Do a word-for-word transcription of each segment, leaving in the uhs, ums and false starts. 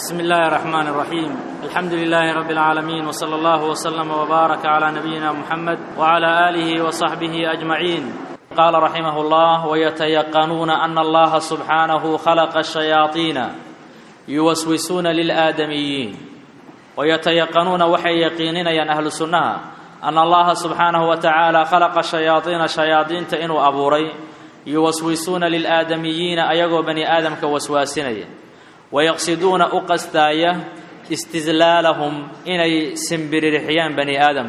بسم الله الرحمن الرحيم. الحمد لله رب العالمين، وصلى الله وسلم وبارك على نبينا محمد وعلى آله وصحبه أجمعين. قال رحمه الله: ويتيقنون أن الله سبحانه خلق الشياطين يوسوسون للآدميين. ويتيقنون وحي يقينين ين أهل السنة أن الله سبحانه وتعالى خلق الشياطين شياطين تئنوا أبوري يوسوسون للآدميين أيغو بني آدم كوسواسين، ويقصدون أقستايا استزلالهم إني سنبررحيان بني آدم،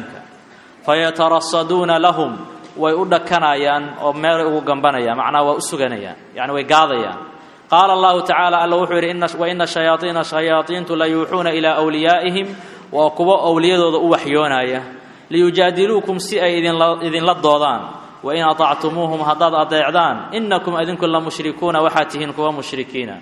فيترصدون لهم ويؤدكنايان أو ميرو جنبنايا معنا وأسجنايا يعني ويقاضيا. قال الله تعالى: الله وحور إن وإن الشياطين شياطين لا يوحون إلى أوليائهم وقوا أولياء وحيونايا ليجادلوكم سئ إذن للضوضان، وإن أطعتموهم هضاد أطيعدان إنكم أذنكم لمشركون وحاتهن كوا مشركين.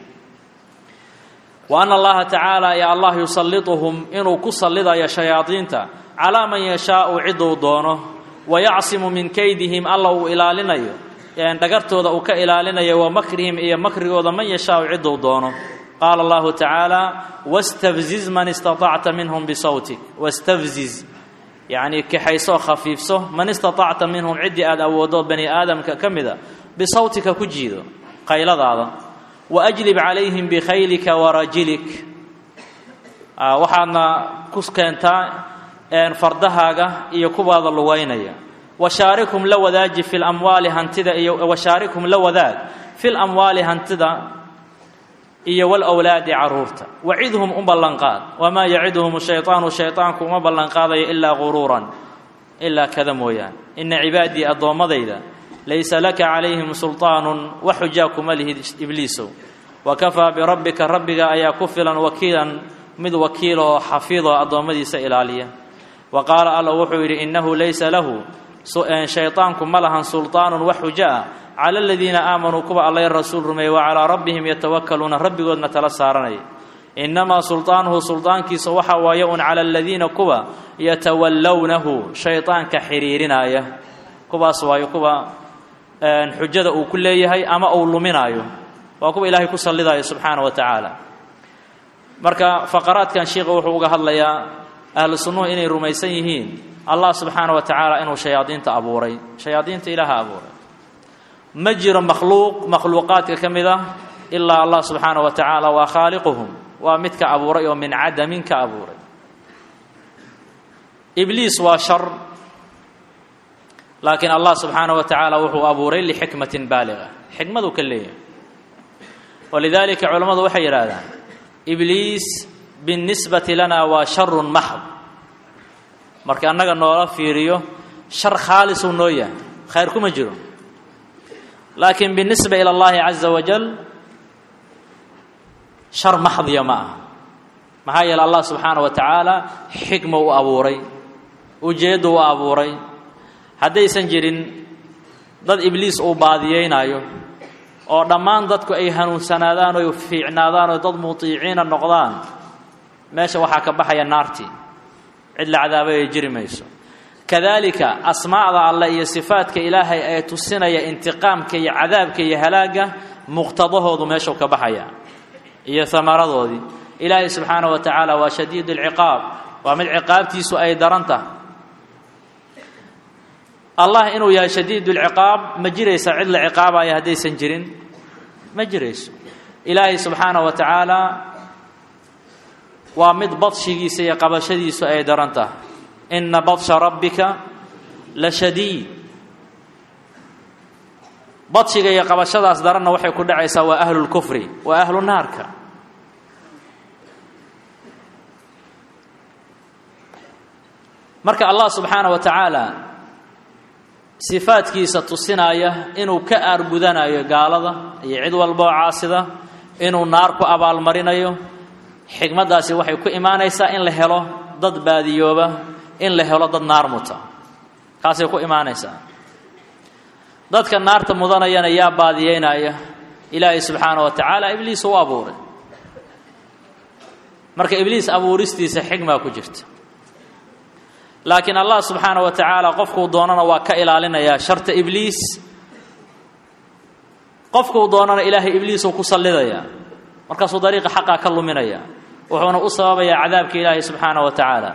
وأن الله تعالى يا الله يسلطهم إنه كسلط يا شياطين على من يشاء عدو دونه، ويعصم من كيدهم الله إلى لنا يعني دقرتوا ذا وك إلى لنا ومكرهم إيا مكر من يشاء عدو دونه. قال الله تعالى: واستفزز من استطعت منهم بصوتك. واستفزز يعني كحيسو خفيفسو من استطعت منهم عدي آد أودو بني آدم كمذا بصوتك كجيدو قيل هذا. وأجلب عليهم بخيلك ورجلك. آه وحنا كسكنتا ان فردهاغا iyo kubaada luwaynaya. وشاركهم لوذاج في الأموال هنتدا وشاركهم لوذاج في الأموال هنتدا iyo والأولاد عرورتا. وعدهم أم بلنقاد وما يعدهم الشيطان الشيطانكم ما بلنقادي إلا غرورا إلا كذا مويان. إن عبادي أضومضيدا ليس لك عليهم سلطان وحجاكم له إبليس وكفى بربك ربك أيا كفلا وكيلا مذ وكيله حفيظا أضومدي سئلاليا. وقال الله وحير: إنه ليس له شيطانكم ملها سلطان وحجاء على الذين آمنوا كبا الله الرسول رمي وعلى ربهم يتوكلون ربي قد نتلسارني. إنما سلطانه سلطان كيس وحا ويؤن على الذين كبا يتولونه شيطان كحريرنا آية كبا سوايا كبا حجده وكل يهي أما أول منايو وكبا إلهي كسلدا سبحانه وتعالى. مركا فقرات كان شيخ وحوق هذا أهل السنة إني رميسيهين الله سبحانه وتعالى إنه شياطين تأبوري شياطين إله أبوري مجر مخلوق مخلوقات كمذا إلا الله سبحانه وتعالى وخالقهم ومتك أبوري ومن عدم كأبوري. إبليس وشر، لكن الله سبحانه وتعالى وهو أبوري لحكمة بالغة حكمة كلية. ولذلك علماء وحي هذا إبليس بالنسبة لنا وشر محض. marka annaga noola fiiriyo shar khalis oo nooya khayr kuma jiro. laakiin بالنسبة إلى الله عز وجل shar محض ya ma maxaa yeelay Allah subhanahu wa ta'ala xikma u abuuray ujeedo u abuuray. haddaysan jirin dad ibliis uu baadiyeynayo oo dhammaan dadku ay hanuunsanaadaan oo fiicnaadaan oo dad mutiiciina noqdaan, meesha waxa ka baxaya naarti cid la cadaabay jiri mayso. kadalika asmaa'da Allah iyo sifaadka Ilaahay ay tusinaya intiqaamka iyo cadaabka iyo halaaga muqtadahoodu meesha ka baxaya iyo samaradoodi. Ilaahay subhanahu wa ta'ala waa shadiidul ciqaab, waa mid ciqaabtiisu ay daranta. الله إنه يا شديد العقاب ما جريس عد العقاب يا هدي سنجرين ما جريس. إلهي سبحانه وتعالى ومد بطشي سيقب شديد سؤال درنته إن بطش ربك لشديد. بطشي يقب شديد أصدرنا وحي كل عيسى وأهل الكفر وأهل النار. مرك الله سبحانه وتعالى صفاتkiisa tusinaya inuu ka argudanayo gaalada iyo cid walba caasida inuu naar ku abaal marinayo. xigmadaasi waxay ku iimaanaysaa in la helo dad baadiyooba, in la helo dad naar muta. kaasay ku iimaanaysaa. dadka naarta mudanayana yaa baadiyeynaya Ilaahay subhanahu wa ta'ala ibliis oo abuuray. marka ibliis abuuristiisa xigma ku jirta. لكن الله سبحانه وتعالى قفكو دوننا وكا إلالنا شرط إبليس قفكو دوننا إله إبليس وكسلديا markaasuu dariiqa xaqa ka luminaya wuxuuna u sababayaa cadaabka ilaahay subxaanahu wa tacaala.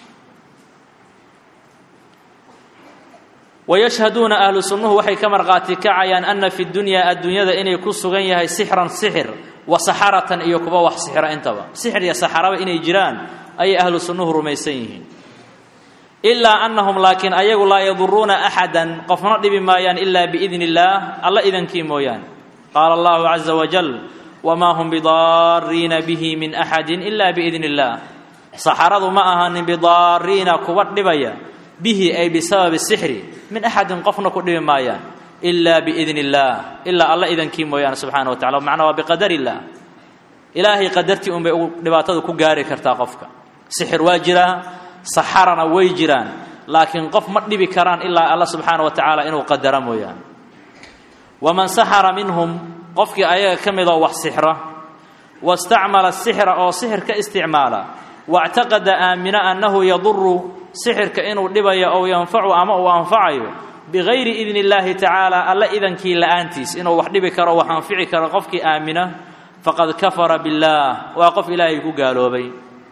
wayashhaduuna ahlu sunnuhu waxay ka marqaati kacayaan ana fi dunyaa adduunyada inay ku sugan yahay sixran sixir wa saxaratan iyo kuba wax sixira intaba sixir iyo saxaraba inay jiraan ayay ahlu sunnuhu rumaysan yihiin. ilaa annahum laakiin ayagu laa yaduruuna axadan qofna dhibi maayaan ilaa biidni illaah alla idankii mooyaan. qaala allahu caza wajal wamaa hum bidaariina bihi min axadin ilaa biidni illaah. saxaradu ma ahaanin bidaariina kuwa dhibaya bihi ay bisababi sixri min axadin qofna ku dhibi maayaan ilaa biidni illaah ilaa alla idankii mooyaane subxaana wa tacala. macnaa waa biqadari illaah, ilaahay qadartii unbay dhibaatada ku gaari kartaa qofka. sixir waa jiraa, saxarana way jiraan, laakiin qof ma dhibi karaan ilaa alla subxaana wa tacaala inuu qadara mooyaane. waman saxara minhum qofkii ayaga ka midoo wax sixra wastacmala sixra oo sixir ka isticmaala wactaqada aamina annahu yaduru sixirka inuu dhibayo ow yanfacu ama uu anfacayo bigayri idni illaahi tacaala alla idankii la'aantiis inuu wax dhibi karo wax anfici karo qofkii aamina faqad kafara billaah waa qof ilaahay ku gaaloobay.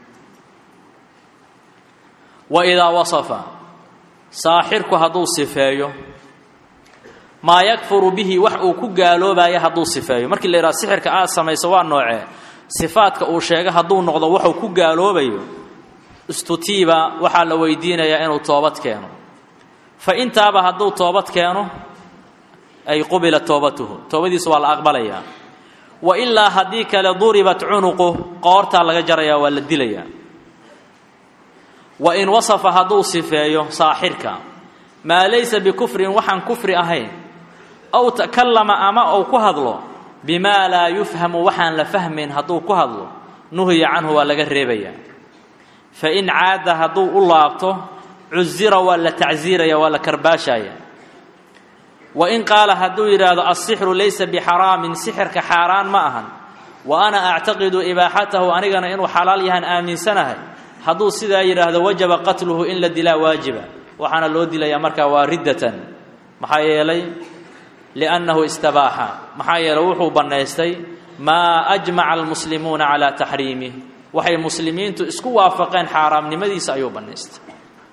wa idaa wasafa saaxirku hadduu sifeeyo maa yakfuru bihi wax uu ku gaaloobayo hadduu sifeeyo. markii la yidhaha sixirka aad samayso waa noocee, sifaadka uu sheega hadduu noqdo wuxuu ku gaaloobayo istutiiba waxaa la weydiinayaa inuu toobad keeno. fa intaaba hadduu toobad keeno ay qubila toobatuhu, toobadiisu waa la aqbalayaa. wa ilaa haddii kale duribat cunuqu, qoortaa laga jarayaa, waa la dilayaa. wa in wasafa hadduu sifeeyo saaxirka maa laysa bikufrin waxaan kufri ahayn aw takallama ama uu ku hadlo bimaa laa yufhamu waxaan la fahmayn hadduu ku hadlo nuhiya canhu waa laga reebayaa. fain caada hadduu u laabto cuzira waa la tacsiiraya, waa la karbaashaya. wain qaala hadduu yidhaahdo alsixru laysa bixaraamin, sixirka xaaraan ma ahan, wa ana actaqidu ibaaxatahu anigana inuu xalaal yahaan aaminsanahay, hadduu sidaa yidhaahdo wajaba qatluhu in la dilaa waajiba, waxaana loo dilayaa markaa waa riddatan. maxaa yeelay liannahu istabaaxa, maxaa yeelay wuxuu bannaystay maa ajmaca almuslimuuna calaa taxriimih, waxay muslimiintu isku waafaqeen xaaraamnimadiisa ayuu bannaystay.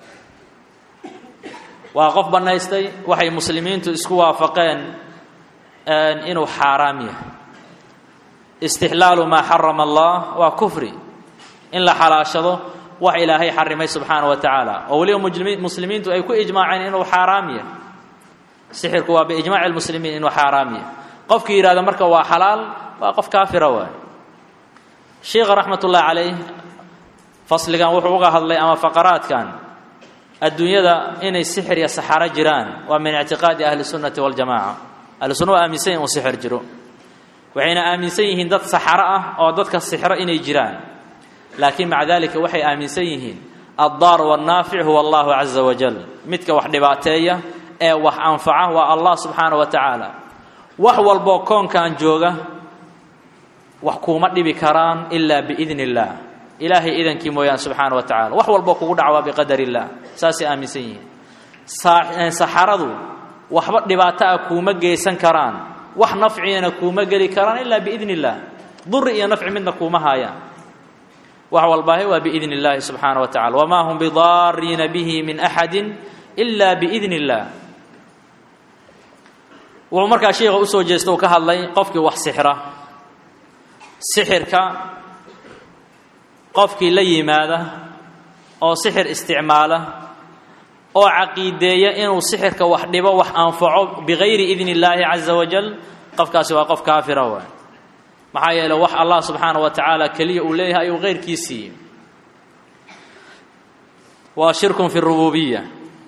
waa qof bannaystay waxay muslimiintu isku waafaqeen inuu xaaraam yahay. istixlaalu maa xarama allah waa kufri, in la xalaashado wax ilaahay xarimay subxaana wa tacaala, oo weliba muslimiintu ay ku ijmaaceen inuu xaaraam yahay. sixirku waa biijmaaci almuslimiin inuu xaaraam yahay. qofkii yidhahda marka waa xalaal waa qof kaafira waay. sheekha raxmatullahi calayh fasligan wuxuu uga hadlay ama faqaraadkan adduunyada inay sixir iyo saxaro jiraan waa min ictiqaadi ahli sunnati waljamaaca. ahlu sunna waa aaminsan yihin uu sixir jiro, waxayna aaminsan yihiin dad saxaro ah oo dadka sixro inay jiraan, laakiin maca dalika waxay aaminsan yihiin addaar wannaafic huwa allahu caza wajal, midka wax dhibaateeya ee wax anfaca waa allah subxaana wa tacaala. wax walboo koonkan jooga wax kuuma dhibi karaan ilaa biidni illaah, ilaahay idankii mooyaan subxaana wa tacala. wax walboo kugu dhaca waa biqadar illaah, saasay aaminsan yihiin. saxaradu waxba dhibaato ah kuuma geysan karaan, wax nafciyana kuuma geli karaan ilaa biidni illaah, duri iyo nafci midna kuuma haayaan. wax walbaahi waa biidni illaahi subxaana wa tacala. wamaa hum bidaariina bihi min axadin ilaa biidni illaah. wuxuu markaa sheekha usoo jeesta uu ka hadlay qofkii wax sixra. sixirka qofkii la yimaada oo sixir isticmaala oo caqiideeya inuu sixirka wax dhibo wax anfaco bigayri idni illaahi caza wajal, qofkaasi waa qof kaafira waay. maxaa yeeley wax allah subxaana wa tacaala keliya uu leeyahay ayuu keyrkii siiyey. waa shirkun fi rububiya.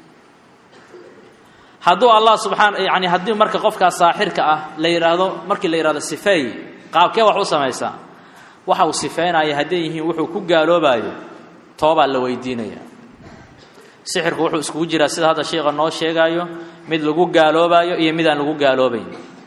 hadduu allah subxaana yani haddii marka qofkaas saaxirka ah la yidhaahdo markii la yidhahdo sifeey qaabkee wax u samaysaa, waxa uu sifeynaya hadday yihiin wuxuu ku gaaloobayo toobaa la weydiinaya. sixirku wuxuu iskugu jiraa sida hadda sheekha noo sheegayo mid lagu gaaloobayo iyo mid aan lagu gaaloobayn.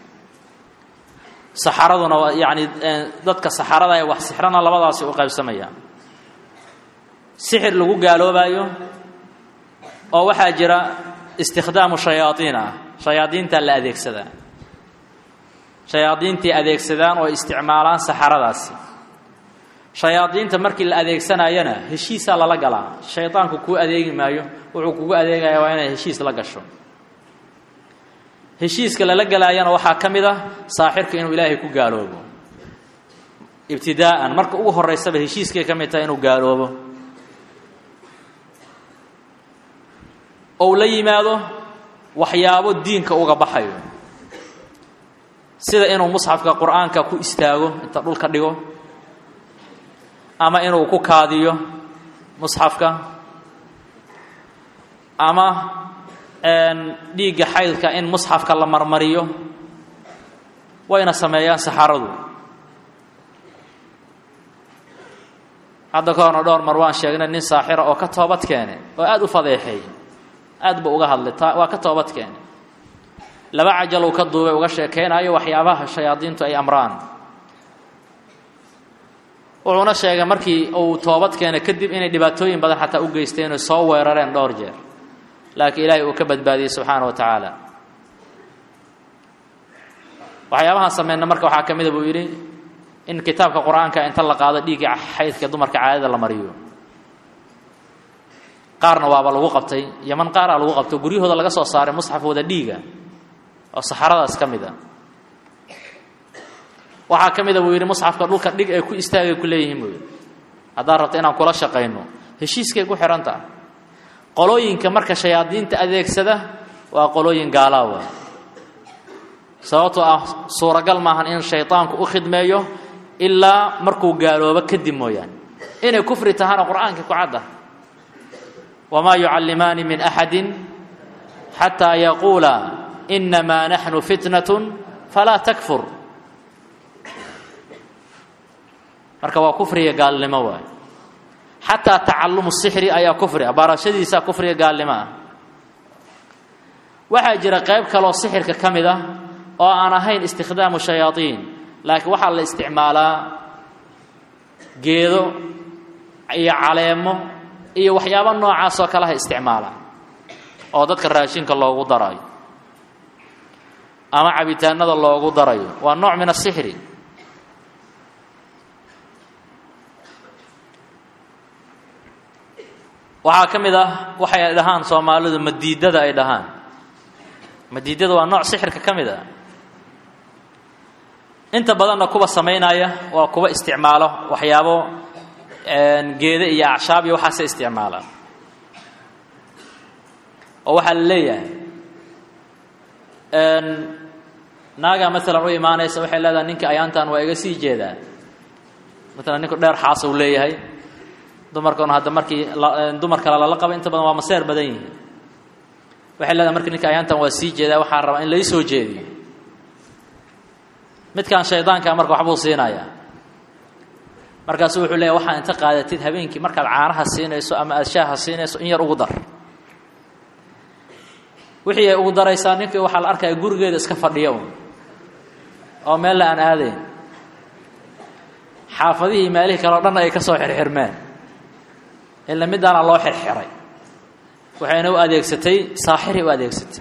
saxaraduna yani dadka saxarada ee wax sixrana labadaasi u qaybsamayaan. sixir lagu gaaloobayo oo waxaa jira istikhdaamu shayaaiin ah, shayaadiinta la adeegsadaa, shayaadiintii adeegsadaan oo isticmaalaan saxaradaasi. shayaadiinta markii la adeegsanayana heshiisa la galaa shaytaanku ku adeegi maayo wuxuu kugu adeegayaa waa inay heshiis la gasho heshiiska la galaayana waxa kamid ah saaxirka inuu ilaahay ku gaaloobo ibtidaa'an marka ugu horeysaba heshiiskay kamid tahay inuu gaaloobo oo la yimaado waxyaabo diinka uga baxayo sida inuu musxafka quraanka ku istaago inta dhulka dhigo ama inuu ku kaadiyo musxafka ama een dhiiga xaylka in musxafka la marmariyo wayna sameeyaan saxaradu hadda koona dhowr mar waan sheegnay nin saaxira oo ka toobad keenay oo aad u fadeexay aad buu uga hadlay waa ka toobad keenay laba cajal uu ka duubay uga sheekeenayo waxyaabaha shayaadiintu ay amraan wuxuuna sheegay markii uu toobad keenay kadib inay dhibaatooyin badan xataa u geysteen oo soo weerareen dhowr jeer laakiin ilaahay uu ka badbaadiyay subxaanahu wa tacaala waxyaabaha sameeyna marka waxaa kamid ah buu yiri in kitaabka quraanka inta la qaado dhiiga xaydka dumarka caadada la mariyo qaarna waaba lagu qabtay yaman qaara lagu qabtay guriyahooda laga soo saaray musxafooda dhiiga oo saxaradaas kamid ah waxa kamid ah buu yiri musxafka dhulka dhig ay ku istaagay ku leeyihiin buu hadaa rabto inaan kula shaqeyno heshiiskay ku xiranta qolooyinka marka shayaadiinta adeegsada waa qolooyin gaalaawa sababtoo ah suuragal maahan in shaytaanku u khidmeeyo ilaa markuu gaaloobo kadib mooyaan inay kufri tahana quraanka ku cadda wama yuallimani min ahadin hatta yaqula inma nahnu fitnatun fala takfur marka waa kufriga gaalnimo waay hatta ta'allum as-sihr ayaa kufri barashadiisa kufriga gaalnimo waxa jira qayb kale oo sixirka kamid ah oo aan ahayn isticmaalu shayaadiin laakiin waxa la isticmaalaa geedo iyo caleemo iyo waxyaabo noocaas oo kala isticmaala oo dadka raashinka loogu darayo ama cabitaanada loogu darayo waa nooc min as-sihr waxa kamid ah waxay dhahaan Soomaalidu madiidada ay dhahaan madiidada waa nooc sixirka kamid ah inta badan kuba sameynaya waa kuba isticmaalo waxyaabo een geeda iyo acshaab iyo waxa se isticmaala oo waxa la leeyahay een naaga mesela u iimaanaysa waxay leedahay ninka ayaantan waa iga sii jeedaa mesela ninku dheer xaas uu leeyahay dumarkana hadda markii dumarka la qabo inta badan waa maseer badan yihiin waxay leedahay markii ninka ayaantan waa sii jeedaa waxa rabaa in la soo jeediyo midkaan shaydaanka marka waxbuu siinaya markaas wuxuu leeyahay waxa inta qaadatid habeenkii marka caanaha siinayso ama ashaaha siinayso in yar ugu dar wixii ay ugu daraysaa ninkii waxa la arkay gurigeeda iska fadhiyo oo meel aan aadeen xaafadihii meelihii kale oo dhan ay ka soo xirxirmeen illa midana loo xirxiray waxayna u adeegsatay saaxiri u adeegsatay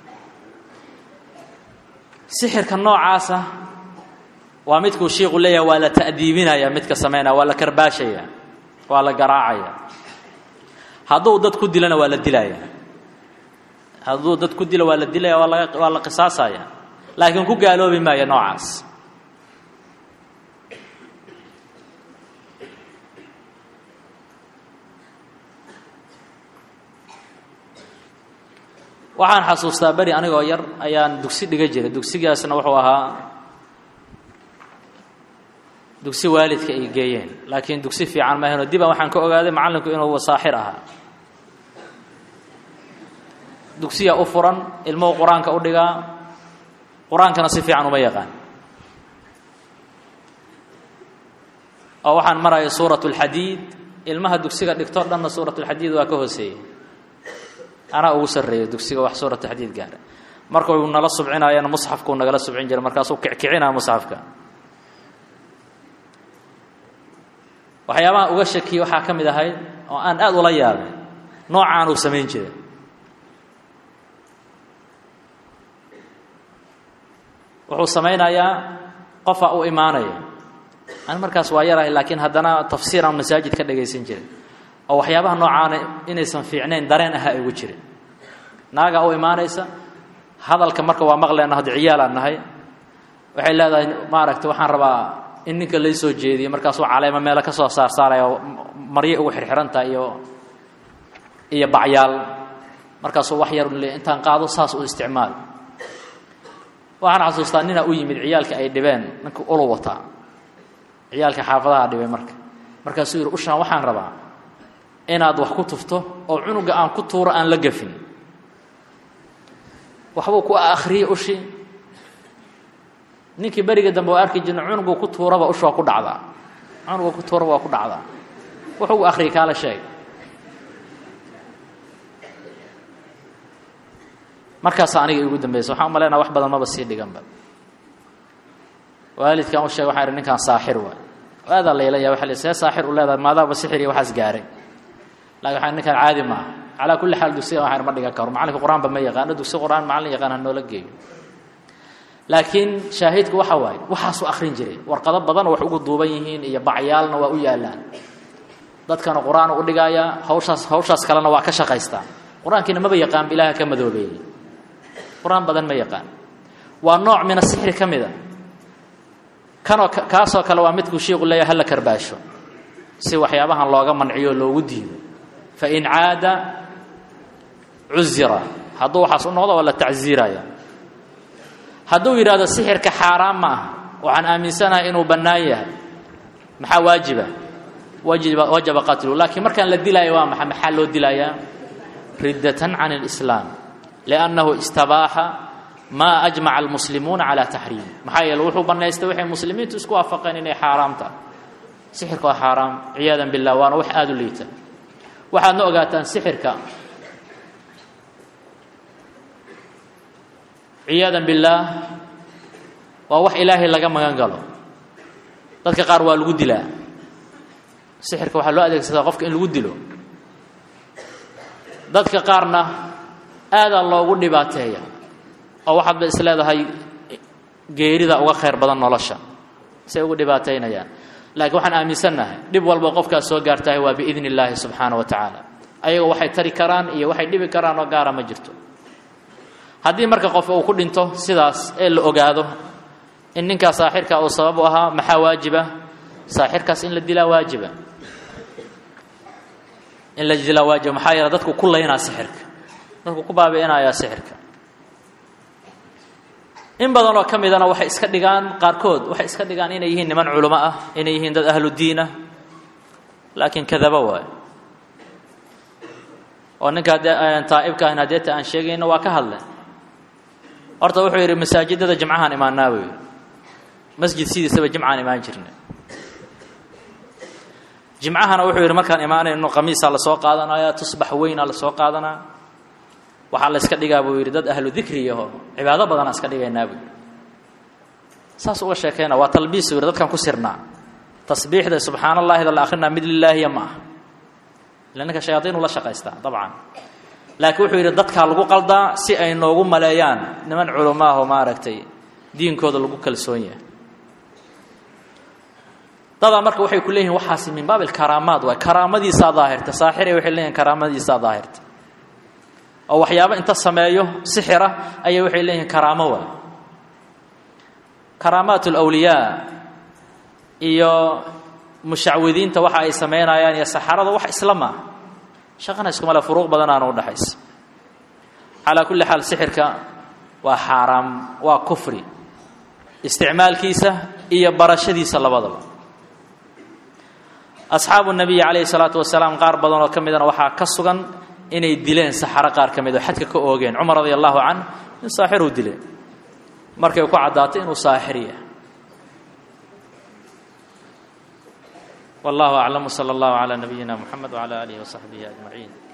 sixirka noocaasa waa midku sheekhu leeyahay waa la taadiibinaya midka sameeyna waa la karbaashaya waa la garaacaya haduu dad ku dilana waa la dilaya haduu dad ku dilo waa la dilaya waa la waa la qisaasaya laakiin ku gaaloobi maayo noocaas waxaan xasuustaa bari anigoo yar ayaan dugsi dhiga jiray dugsigaasna wuxuu ahaa dugsi waalidka ay geeyeen laakiin dugsi fiican ma ahayno diba waxaan ka ogaaday macallinku inuu saaxir ahaa dugsiga u furan ilmo quraanka u dhigaa quraankana si fiican uma yaqaan oo waxaan maray suuratul hadiid ilmaha dugsiga dhigto dhanna suuratul hadiid waa ka hooseeyay ana ugu sareeyo dugsiga wax suuratul hadiid gaar marka uu nala subcinayna musxafku nagala subcin jiray markaas uu kicina musxafka waxyaabaha uga shakiyo waxa kamid ahay oo aan aad ula yaabay noocaan uu sameyn jiray wuxuu sameynayaa qofa uu iimaanaya أنا مركز وايرة لكن هدنا تفسير عن مساجد كده جيسين جري أو حيابها نوعان إن يسمى في عنين درينها يوجري ناقة أو إيمانيسا هذا الكمرك ومغلى أنه هذا عيال النهاية وحيل هذا ما ركت وحن ربا إنك اللي يسوي جدي مركز على ما مالك صار صار صار يا مريء وحرحرنتا يو يا بعيال مركز وحير اللي أنت انقاذوا صاص واستعمال وأنا عصوصا إننا أوي من عيالك أي دبان نك أولوطا عيالك حافظها دبان مركز مركز يصير أشنا وحن ربا إن هذا وحكوت فته أو عنق أن كتور أن لقفين وحبوك آخري أشي نيكي بريق دم وأركي جن عنق كتور ربا أشوا كود عذا عنق كتور ربا كود عذا وحبو آخري كاله شيء مركز أنا يقول دم بيسو حام لنا واحد بدل ما بصير دي جنبه والد كان وشيء وحير إنك كان ساحر وهذا اللي يلا يوحل ساحر ولا هذا ماذا بسحر وحاس جاري لا يحن إنك عادي معه على كل حال دوسي وحير ما دقا كور معلك القرآن بما يغان دوسي القرآن معلك يغان هنو لقيه لكن شاهدك وحواي وحاسوا آخرين جري ورقضب بدن وحقوق دوبيهين إيا بعيالنا وإيالان ضد كانوا قرآن ودقايا هوشاس هوشاس كلنا واكشة قيستا قرآن كنا ما بيقام بلاها كم ذوبين قرآن بدن ما يقام والنوع من السحر كم إذا كانوا كاسوا كلوامتك وشيء يقول لي هلا كرباشو سوى حيابها الله من عيون لو وديه فإن عاد عزرة هذو حصل هذا ولا تعزيرة يا هذو إرادة السحر كحرام وعن آمن سنة إنه بناية محا واجبة وجب وجب قتله لكن مركان للدلاية وما محل الدلاية ردة عن الإسلام لأنه استباح ما أجمع المسلمون على تحريم محايا الوحو بنا يستوحي المسلمين تسكوا فقين إنه حرامتا سحرك حرام عياذا بالله وانا وح آدو ليتا وحاد نوغاتان سحرك عياذا بالله ووح إلهي لغا مغانقلو dadka qaar waa lagu dilaa sixirka waxa loo adeegsadaa qofka in lagu dilo dadka qaarna aada loogu dhibaateeyo oo waxaad ba isleedahay geerida uga khayr badan nolosha say ugu dhibaateynayaan laakiin waxaan aaminsanahay dib walba qofka soo gaartay waa biidni Ilaahi subhanahu wa ta'ala ayaga waxay tari karaan iyo waxay dhibi karaan oo gaar ma jirto haddii marka qof uu ku dhinto sidaas ee la ogaado in ninka saaxirka uu sabab u ahaa maxaa waajiba saaxirkaas in la dilaa waajiba in la dilaa waajiba maxaa yeelay dadku ku leeyna sixirka dadku ku baabi'inaya sixirka in badan oo kamidana waxay iska dhigaan qaarkood waxay iska dhigaan inay yihiin niman culimo ah inay yihiin dad ahlu diin ah laakiin kadaba waay oo ninka taa'ibka aan hadeeta aan sheegayna waa ka hadlay horta wuxuu yiri masaajidada jimcahan imaanaa weey مسجد سيدي سبب جمعة إيمان جرنا جمعة وحول المكان إيمان إنه قميص على سوق هذا يا تصبح وين على سوق هذا وحال اسكدي جابوا يردد أهل ذكري هو عبادة بدنا اسكدي النبي ساس أول شيء كنا وتلبيس يردد كم كسرنا تسبيح ده سبحان الله إذا الآخرنا مثل الله يما لأنك شياطين ولا شقيستا طبعا لكن وحول يردد كالجو قلدا سئ إنه قم ملايان نمن علماء وما ركتي دين كود الجو كالسونية طبعا marka waxay ku leeyihiin waxaas min baab al-karaamaad waa karaamadiisa daahirta saaxir waxay leeyihiin karaamadiisa daahirta oo waxyaabo inta sameeyo sixira ayay waxay leeyihiin karaamo waa karaamaatul awliya iyo mushaawidiinta waxa ay sameeyaan iyo saxarada wax islaama shaqana isku mala furuuq badan aan u dhaxays ala kulli hal sixirka waa xaraam waa kufri isticmaalkiisa iyo barashadiisa labadaba أصحاب النبي عليه الصلاة والسلام قار بدن وكمدنا وحا كسغن إني ديلين سحر قار كمدو حدك كأوغين عمر رضي الله عنه من ساحر وديلين مركي وكو عداتين وساحرية والله أعلم صلى الله على نبينا محمد وعلى آله وصحبه أجمعين